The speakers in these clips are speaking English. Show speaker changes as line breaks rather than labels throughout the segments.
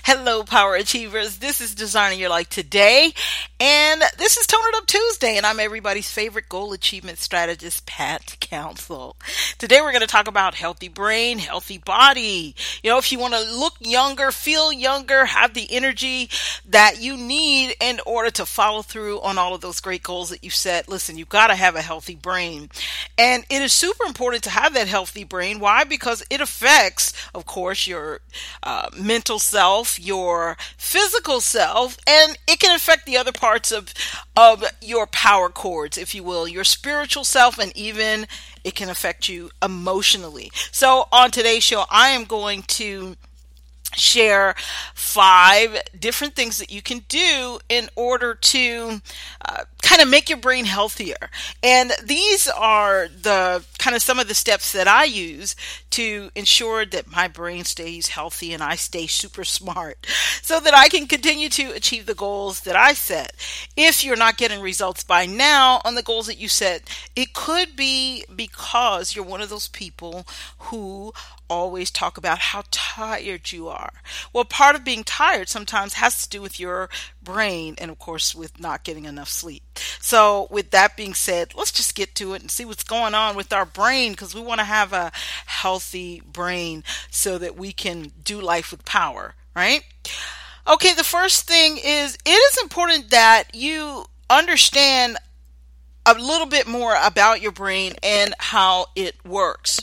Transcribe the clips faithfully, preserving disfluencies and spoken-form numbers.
Hello, Power Achievers. This is Designing Your Life Today, and this is Tone It Up Tuesday, and I'm everybody's favorite goal achievement strategist, Pat Council. Today, we're going to talk about healthy brain, healthy body. You know, if you want to look younger, feel younger, have the energy that you need in order to follow through on all of those great goals that you set, listen, you've got to have a healthy brain. And it is super important to have that healthy brain. Why? Because it affects, of course, your uh, mental self, your physical self, and it can affect the other parts of of your power chords, if you will, your spiritual self, and even it can affect you emotionally. So on today's show, I am going to share five different things that you can do in order to uh, kind of make your brain healthier. And these are the kind of some of the steps that I use to ensure that my brain stays healthy and I stay super smart so that I can continue to achieve the goals that I set. If you're not getting results by now on the goals that you set, it could be because you're one of those people who always talk about how tired you are. Well, part of being tired sometimes has to do with your brain and, of course, with not getting enough sleep. So with that being said, let's just get to it and see what's going on with our brain, because we want to have a healthy brain so that we can do life with power, right? Okay, the first thing is it is important that you understand a little bit more about your brain and how it works.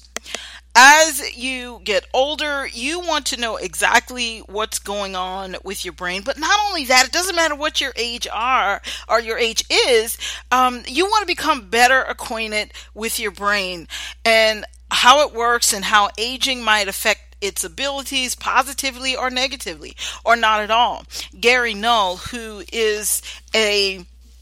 As you get older, you want to know exactly what's going on with your brain. But not only that, it doesn't matter what your age are or your age is. Um, you want to become better acquainted with your brain and how it works and how aging might affect its abilities positively or negatively, or not at all. Gary Null, who is a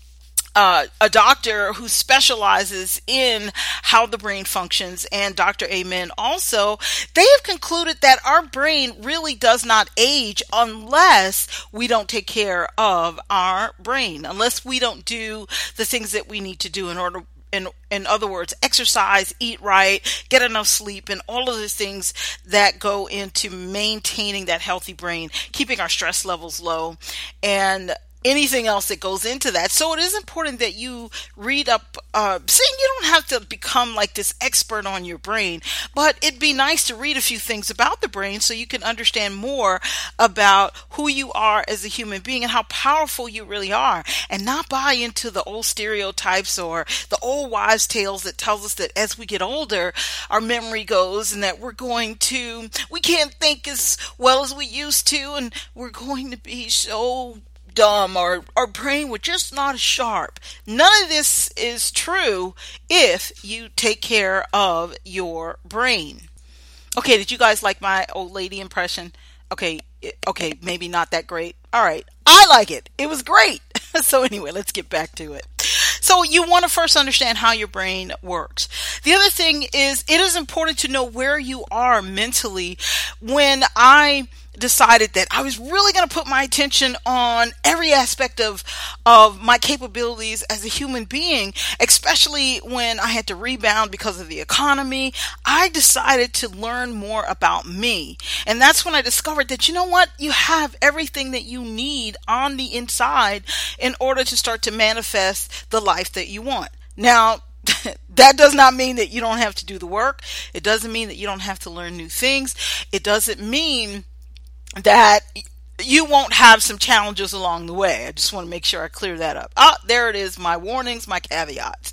Uh, a doctor who specializes in how the brain functions, and Doctor Amen also, they have concluded that our brain really does not age unless we don't take care of our brain, unless we don't do the things that we need to do in order In, in other words, exercise, eat right, get enough sleep, and all of the things that go into maintaining that healthy brain, keeping our stress levels low, and anything else that goes into that. So it is important that you read up, uh, saying you don't have to become like this expert on your brain, but it'd be nice to read a few things about the brain so you can understand more about who you are as a human being and how powerful you really are, and not buy into the old stereotypes or the old wives' tales that tells us that as we get older, our memory goes and that we're going to, we can't think as well as we used to, and we're going to be so dumb, or our brain was just not as sharp. None of this is true if you take care of your brain. Okay, did you guys like my old lady impression? Okay, okay, maybe not that great. All right, I like it. It was great. So anyway, let's get back to it. So you want to first understand how your brain works. The other thing is it is important to know where you are mentally. When I decided that I was really going to put my attention on every aspect of of my capabilities as a human being, especially when I had to rebound because of the economy, I decided to learn more about me. And that's when I discovered that, you know what, you have everything that you need on the inside in order to start to manifest the life that you want. Now, that does not mean that you don't have to do the work. It doesn't mean that you don't have to learn new things. It doesn't mean that you won't have some challenges along the way. I just want to make sure I clear that up. Ah, there it is, my warnings, my caveats.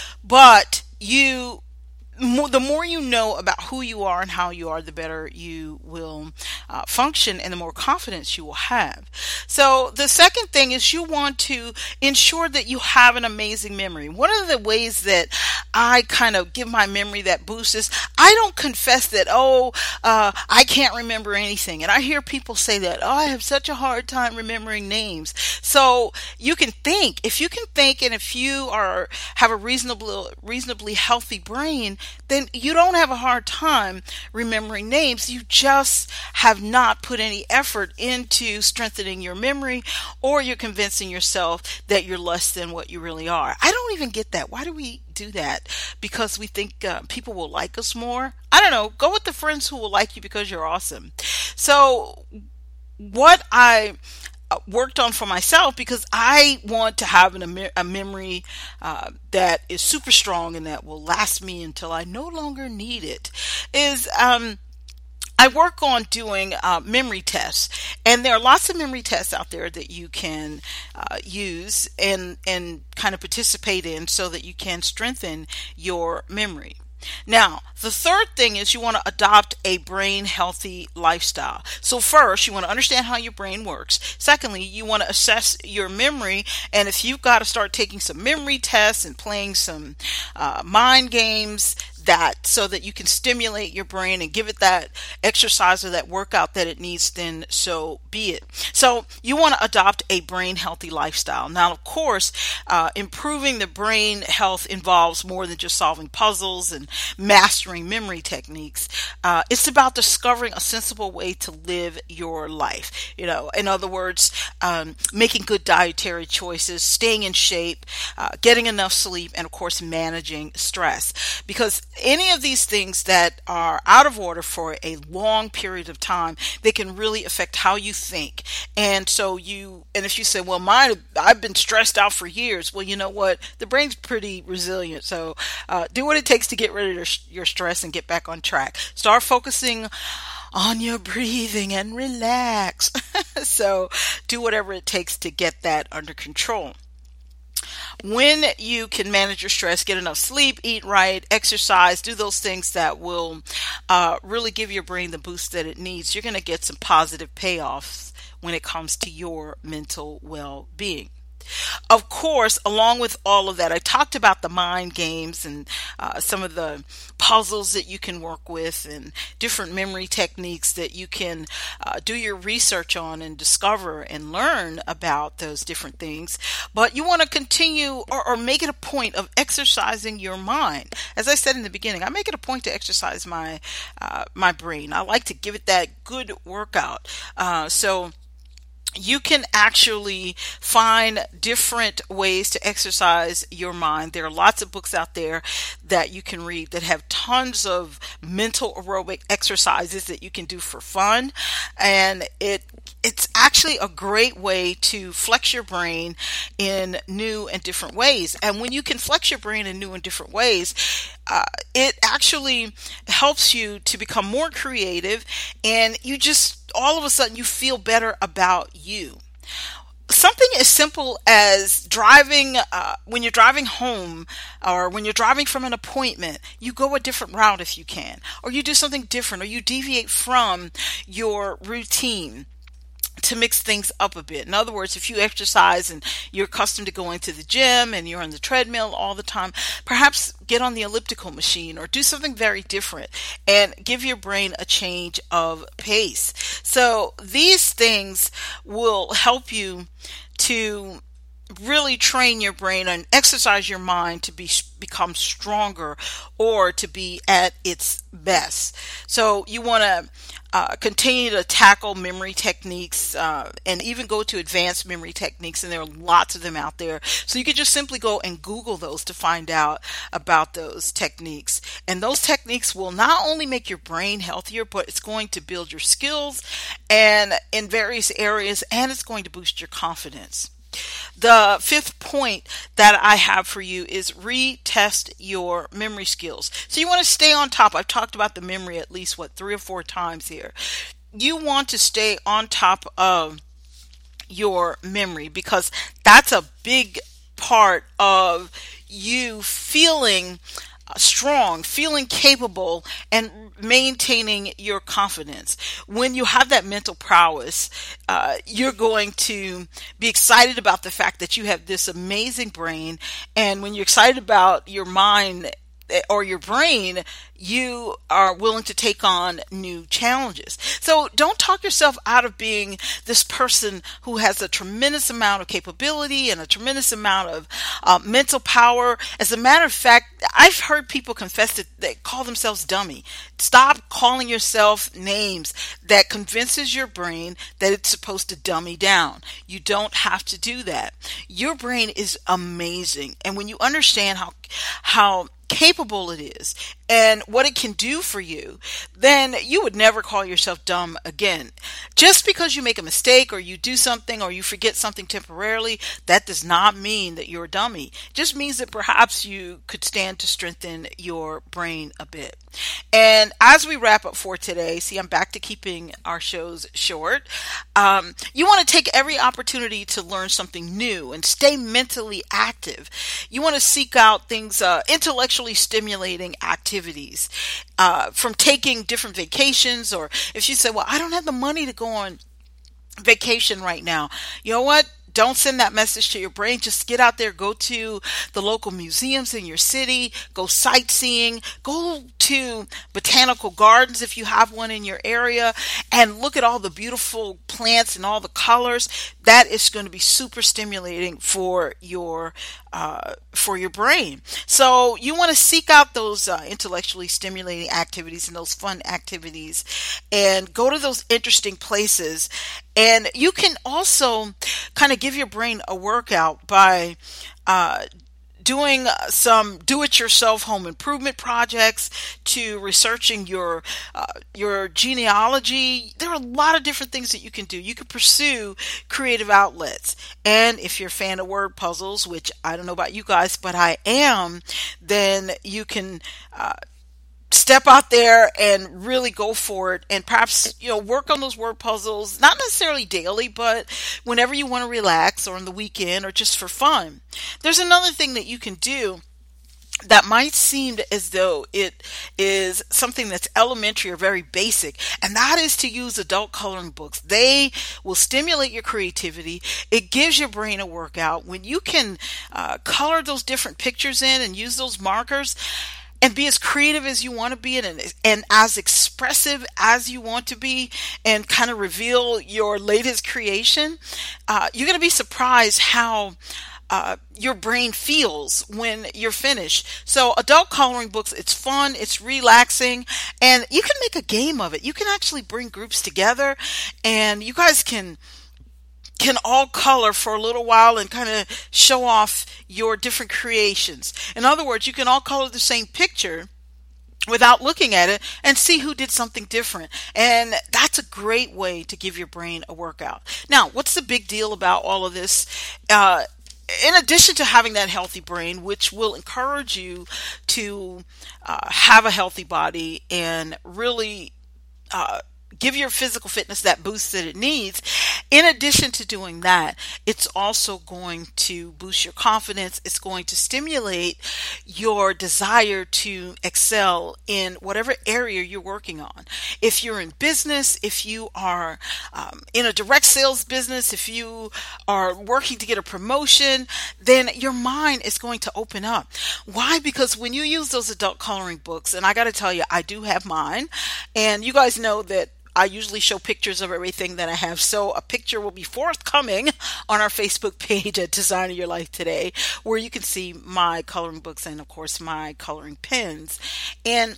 But you, the more you know about who you are and how you are, the better you will uh, function and the more confidence you will have. So the second thing is you want to ensure that you have an amazing memory. One of the ways that I kind of give my memory that boost is I don't confess that, oh, uh, I can't remember anything. And I hear people say that, oh, I have such a hard time remembering names. So you can think, if you can think, and if you are have a reasonable, reasonably healthy brain, then you don't have a hard time remembering names. You just have not put any effort into strengthening your memory, or you're convincing yourself that you're less than what you really are. I don't even get that. Why do we do that? Because we think uh, people will like us more? I don't know. Go with the friends who will like you because you're awesome. So what I uh, worked on for myself, because I want to have an, a, me- a memory uh, that is super strong and that will last me until I no longer need it, is um, I work on doing uh, memory tests, and there are lots of memory tests out there that you can uh, use and and kind of participate in so that you can strengthen your memory. Now, the third thing is you want to adopt a brain healthy lifestyle. So first, you want to understand how your brain works. Secondly, you want to assess your memory. And if you've got to start taking some memory tests and playing some uh, mind games, that so that you can stimulate your brain and give it that exercise or that workout that it needs, then so be it. So you want to adopt a brain healthy lifestyle. Now, of course, uh, improving the brain health involves more than just solving puzzles and mastering memory techniques. Uh, it's about discovering a sensible way to live your life. You know, in other words, um, making good dietary choices, staying in shape, uh, getting enough sleep, and of course, managing stress. Because any of these things that are out of order for a long period of time, they can really affect how you think. And so you, and if you say, well, mine, I've been stressed out for years. Well, you know what? The brain's pretty resilient. So uh, do what it takes to get rid of your stress and get back on track. Start focusing on your breathing and relax. So do whatever it takes to get that under control. When you can manage your stress, get enough sleep, eat right, exercise, do those things that will uh, really give your brain the boost that it needs, you're going to get some positive payoffs when it comes to your mental well-being. Of course, along with all of that, I talked about the mind games and uh, some of the puzzles that you can work with and different memory techniques that you can uh, do your research on and discover and learn about those different things. But you want to continue or, or make it a point of exercising your mind. As I said in the beginning, I make it a point to exercise my uh, my brain. I like to give it that good workout. Uh, so you can actually find different ways to exercise your mind. There are lots of books out there that you can read that have tons of mental aerobic exercises that you can do for fun. And it it's actually a great way to flex your brain in new and different ways. And when you can flex your brain in new and different ways, uh, it actually helps you to become more creative, and you just all of a sudden you feel better about you. Something as simple as driving, uh, when you're driving home or when you're driving from an appointment, you go a different route if you can, or you do something different, or you deviate from your routine to mix things up a bit. In other words, if you exercise and you're accustomed to going to the gym and you're on the treadmill all the time, perhaps get on the elliptical machine or do something very different and give your brain a change of pace. So these things will help you to really train your brain and exercise your mind to be become stronger or to be at its best. So you want to uh, continue to tackle memory techniques uh, and even go to advanced memory techniques, and there are lots of them out there. So you can just simply go and Google those to find out about those techniques. And those techniques will not only make your brain healthier, but it's going to build your skills and in various areas, and it's going to boost your confidence. The fifth point that I have for you is retest your memory skills. So you want to stay on top. I've talked about the memory at least, what, three or four times here. You want to stay on top of your memory because that's a big part of you feeling strong, feeling capable, and maintaining your confidence. When you have that mental prowess, uh, you're going to be excited about the fact that you have this amazing brain. And when you're excited about your mind or your brain, you are willing to take on new challenges. So don't talk yourself out of being this person who has a tremendous amount of capability and a tremendous amount of uh, mental power. As a matter of fact, I've heard people confess that they call themselves dummy. Stop calling yourself names that convinces your brain that it's supposed to dummy down. You don't have to do that. Your brain is amazing. And when you understand how, how capable it is and what it can do for you, then you would never call yourself dumb again. Just because you make a mistake or you do something or you forget something temporarily, that does not mean that you're a dummy. It just means that perhaps you could stand to strengthen your brain a bit. And as we wrap up for today, see, I'm back to keeping our shows short. Um, you want to take every opportunity to learn something new and stay mentally active. You want to seek out things, uh, intellectually stimulating activities, uh, from taking different vacations, or if you say, well, I don't have the money to go on vacation right now. You know what? Don't send that message to your brain. Just get out there, go to the local museums in your city, go sightseeing, go to botanical gardens if you have one in your area, and look at all the beautiful plants and all the colors. That is going to be super stimulating for your uh, for your brain. So you want to seek out those uh, intellectually stimulating activities and those fun activities, and go to those interesting places. And you can also kind of give your brain a workout by uh, doing some do-it-yourself home improvement projects, to researching your uh, your genealogy. There are a lot of different things that you can do. You can pursue creative outlets. And if you're a fan of word puzzles, which I don't know about you guys, but I am, then you can uh, step out there and really go for it, and perhaps, you know, work on those word puzzles, not necessarily daily, but whenever you want to relax, or on the weekend, or just for fun. There's another thing that you can do that might seem as though it is something that's elementary or very basic, and that is to use adult coloring books. They will stimulate your creativity. It gives your brain a workout. When you can uh, color those different pictures in and use those markers, and be as creative as you want to be, and, and as expressive as you want to be, and kind of reveal your latest creation, uh, you're going to be surprised how uh, your brain feels when you're finished. So adult coloring books, it's fun, it's relaxing, and you can make a game of it. You can actually bring groups together, and you guys can can all color for a little while and kind of show off your different creations. In other words, you can all color the same picture without looking at it and see who did something different. And that's a great way to give your brain a workout. Now, what's the big deal about all of this? Uh, in addition to having that healthy brain, which will encourage you to uh, have a healthy body and really uh, give your physical fitness that boost that it needs. In addition to doing that, it's also going to boost your confidence. It's going to stimulate your desire to excel in whatever area you're working on. If you're in business, if you are um, in a direct sales business, if you are working to get a promotion, then your mind is going to open up. Why? Because when you use those adult coloring books, and I got to tell you, I do have mine, and you guys know that I usually show pictures of everything that I have. So a picture will be forthcoming on our Facebook page at Designing Your Life Today, where you can see my coloring books and, of course, my coloring pens. And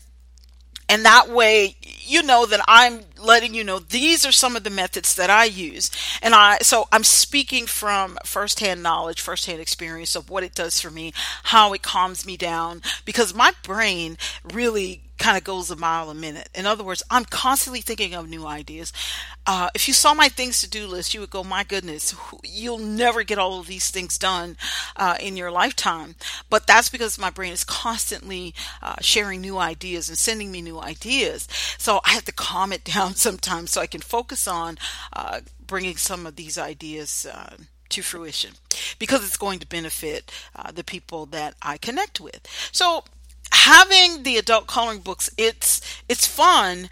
And that way, you know that I'm letting you know these are some of the methods that I use. And I, so I'm speaking from firsthand knowledge, firsthand experience of what it does for me, how it calms me down, because my brain really kind of goes a mile a minute. In other words, I'm constantly thinking of new ideas. Uh, if you saw my things to do list, you would go, my goodness, you'll never get all of these things done uh, in your lifetime. But that's because my brain is constantly uh, sharing new ideas and sending me new ideas. So I have to calm it down sometimes so I can focus on uh, bringing some of these ideas uh, to fruition, because it's going to benefit uh, the people that I connect with. So having the adult coloring books, it's it's fun,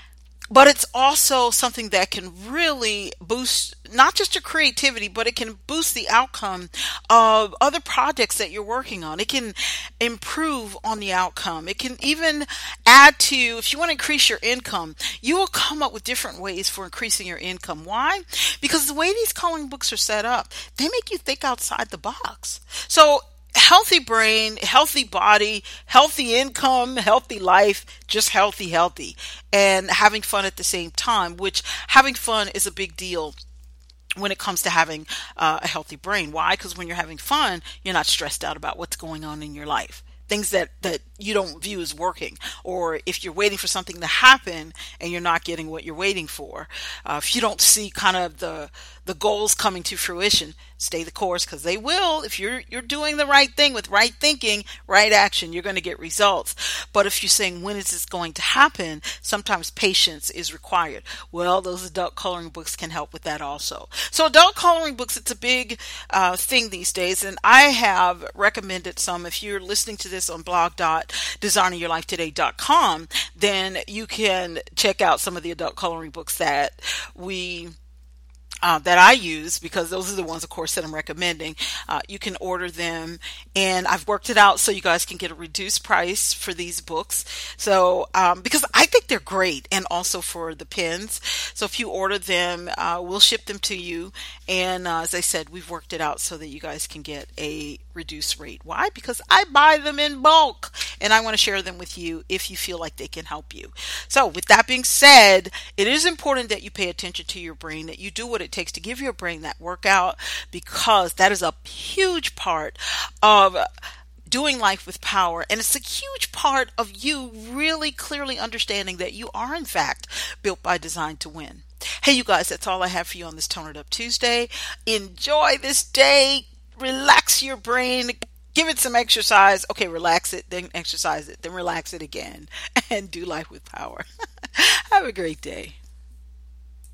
but it's also something that can really boost not just your creativity, but it can boost the outcome of other projects that you're working on. It can improve on the outcome. It can even add to, if you want to increase your income, you will come up with different ways for increasing your income. Why? Because the way these coloring books are set up, they make you think outside the box. So healthy brain, healthy body, healthy income, healthy life, just healthy, healthy, and having fun at the same time, which having fun is a big deal when it comes to having uh, a healthy brain. Why? Because when you're having fun, you're not stressed out about what's going on in your life. Things that, that you don't view as working, or if you're waiting for something to happen and you're not getting what you're waiting for, uh, if you don't see kind of the the goals coming to fruition, stay the course, because they will. If you're you're doing the right thing with right thinking, right action, you're going to get results. But if you're saying, when is this going to happen, sometimes patience is required. Well, those adult coloring books can help with that also. So adult coloring books, it's a big uh, thing these days, and I have recommended some. If you're listening to this on blog dot designing your life today dot com, then you can check out some of the adult coloring books that we Uh, that I use, because those are the ones, of course, that I'm recommending. Uh, you can order them, and I've worked it out so you guys can get a reduced price for these books. So, um, because I think they're great, and also for the pens. So if you order them, uh, we'll ship them to you. And uh, as I said, we've worked it out so that you guys can get a reduced rate. Why? Because I buy them in bulk, and I want to share them with you if you feel like they can help you. So with that being said, it is important that you pay attention to your brain, that you do what it takes to give your brain that workout, because that is a huge part of doing life with power. And it's a huge part of you really clearly understanding that you are, in fact, built by design to win. Hey, you guys, that's all I have for you on this Tone It Up Tuesday. Enjoy this day. Relax your brain. Give it some exercise. Okay, relax it, then exercise it, then relax it again, and do life with power. Have a great day.